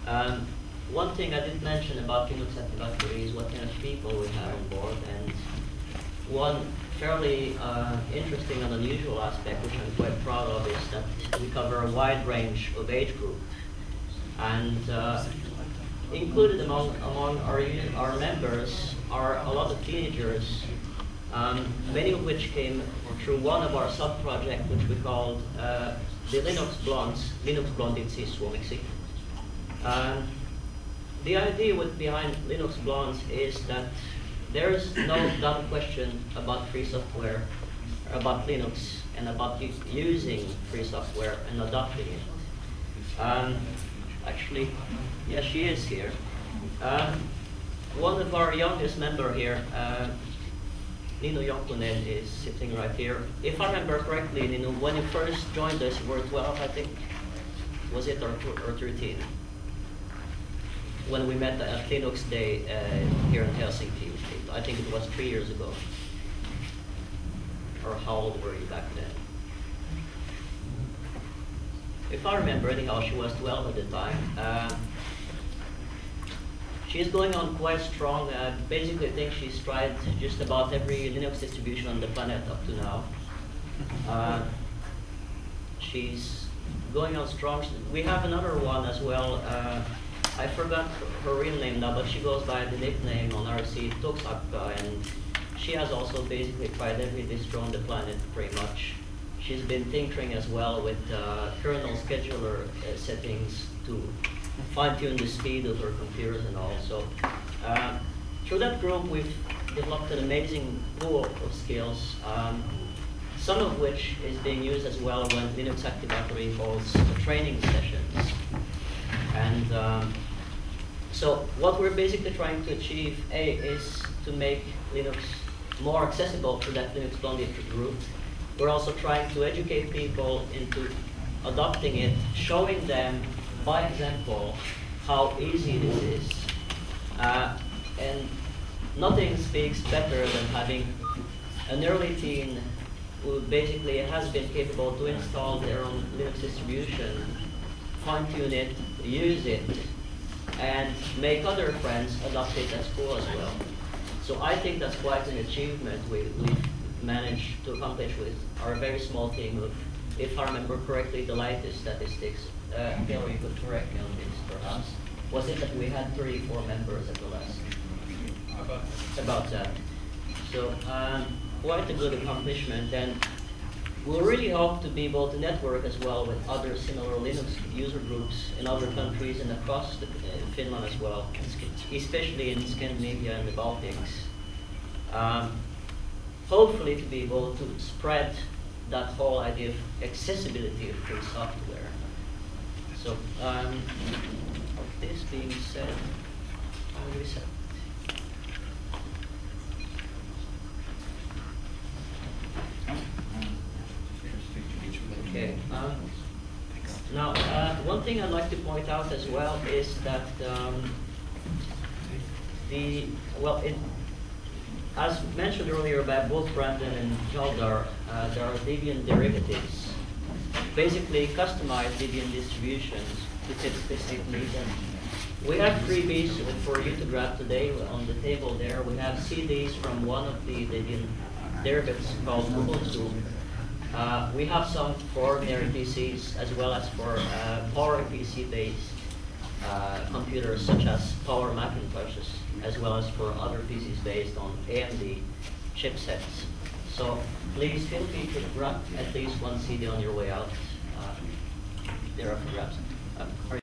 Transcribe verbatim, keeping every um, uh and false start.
Um, one thing I didn't mention about Linux Active Directory is what kind of people we have on board, and one fairly uh, interesting and unusual aspect, which I'm quite proud of, is that we cover a wide range of age group, and uh, included among among our our members are a lot of teenagers, um, many of which came through one of our sub-projects, which we called uh, the Linux Blondes, Linux Blondici Suomiksi. Um, the idea with behind Linux Blondes is that there is no dumb question about free software, about Linux, and about using free software and adopting it. Um, actually, yeah, she is here. Um, one of our youngest member here, uh, Nino Jonkunen, is sitting right here. If I remember correctly, Nino, when you first joined us, you were twelve, I think. Was it, or, or thirteen? When we met at Linux Day uh, here in Helsinki. I think it was three years ago. Or how old were you back then? If I remember anyhow, she was twelve at the time. Uh, she's going on quite strong. Uh, basically, I think she's tried just about every Linux distribution on the planet up to now. Uh, she's going on strong. We have another one as well. Uh, I forgot her real name now, but she goes by the nickname on R C Toksakka, and she has also basically tried every distro on the planet pretty much. She's been tinkering as well with uh, kernel scheduler uh, settings to fine-tune the speed of her computers and all. So uh, through that group, we've developed an amazing pool of skills, um, some of which is being used as well when Linux Active Directory holds training sessions. And um, so what we're basically trying to achieve, A, is to make Linux more accessible to that Linux Blondie group. We're also trying to educate people into adopting it, showing them by example how easy this is. Uh, and nothing speaks better than having an early teen who basically has been capable to install their own Linux distribution, fine-tune it, use it, and make other friends adopt it at school as well. So I think that's quite an achievement we, we've managed to accomplish with our very small team of, if I remember correctly, the latest statistics, uh, Taylor, you could correct me on this perhaps, was it that we had thirty-four members at the last? About, About that. So um, quite a good accomplishment, and we'll really hope to be able to network as well with other similar Linux user groups in other countries and across the, uh, Finland as well, especially in Scandinavia and the Baltics. Um, hopefully to be able to spread that whole idea of accessibility of free software. So, um, this being said, how do we set? Okay. Um, now, uh, one thing I'd like to point out as well is that um, the, well, it, as mentioned earlier by both Brandon and Jaldar, uh, there are Debian derivatives, basically customized Debian distributions to fit specific needs. And we have freebies for you to grab today on the table there. We have C Ds from one of the Debian derivatives called Ubuntu. Uh, we have some for ordinary P Cs as well as for uh, Power P C-based uh, computers such as Power Macintoshes, as well as for other P Cs based on A M D chipsets. So please feel free to grab at least one C D on your way out. Uh, there are for grabs. Uh,